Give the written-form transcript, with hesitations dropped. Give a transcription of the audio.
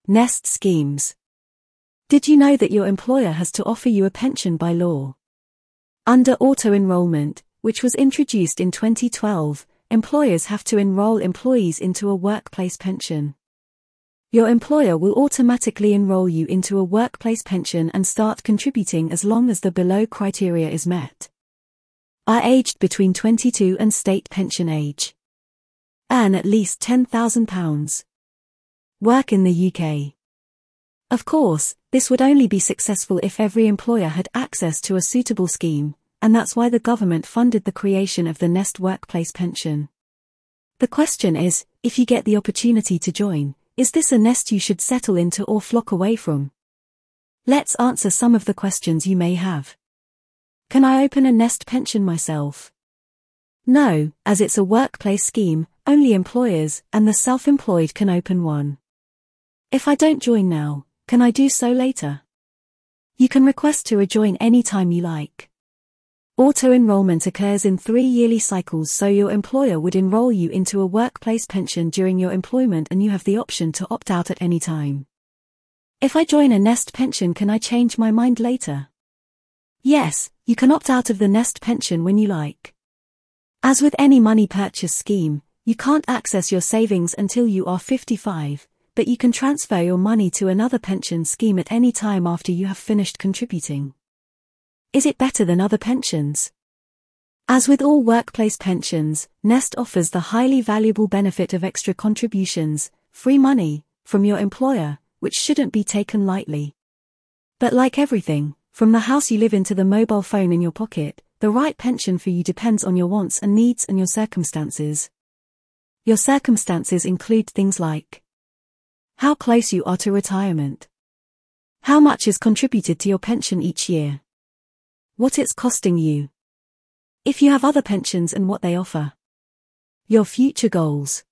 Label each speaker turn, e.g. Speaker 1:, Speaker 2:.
Speaker 1: Nest schemes. Did you know that your employer has to offer you a pension by law? Under auto-enrollment, which was introduced in 2012, employers have to enroll employees into a workplace pension. Your employer will automatically enroll you into a workplace pension and start contributing as long as the below criteria is met. Are aged between 22 and state pension age. Earn at least £10,000. Work in the UK. Of course, this would only be successful if every employer had access to a suitable scheme, and that's why the government funded the creation of the Nest Workplace Pension. The question is, if you get the opportunity to join, is this a nest you should settle into or flock away from? Let's answer some of the questions you may have. Can I open a Nest pension myself? No, as it's a workplace scheme, only employers and the self-employed can open one. If I don't join now, can I do so later? You can request to rejoin any time you like. Auto-enrollment occurs in 3 yearly cycles, so your employer would enroll you into a workplace pension during your employment and you have the option to opt out at any time. If I join a Nest pension, can I change my mind later? Yes, you can opt out of the Nest pension when you like. As with any money purchase scheme, you can't access your savings until you are 55, but you can transfer your money to another pension scheme at any time after you have finished contributing. Is it better than other pensions? As with all workplace pensions, Nest offers the highly valuable benefit of extra contributions, free money, from your employer, which shouldn't be taken lightly. But like everything, from the house you live in to the mobile phone in your pocket, the right pension for you depends on your wants and needs and your circumstances. Your circumstances include things like how close you are to retirement, how much is contributed to your pension each year, what it's costing you, if you have other pensions and what they offer, your future goals.